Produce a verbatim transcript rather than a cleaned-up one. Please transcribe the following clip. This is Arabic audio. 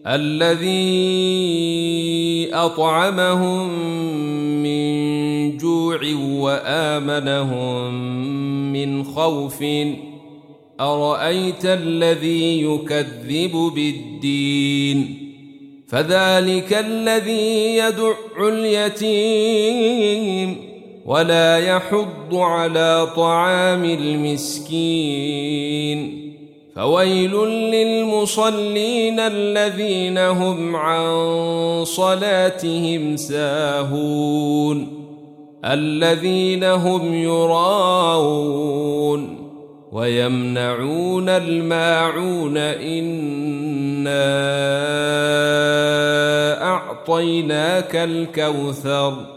الذي أطعمهم من جوع وآمنهم من خوف أرأيت الذي يكذب بالدين فذلك الذي يدع اليتيم ولا يحض على طعام المسكين فويل للمصلين الذين هم عن صلاتهم ساهون الذين هم يراءون ويمنعون الماعون إنا أعطيناك الكوثر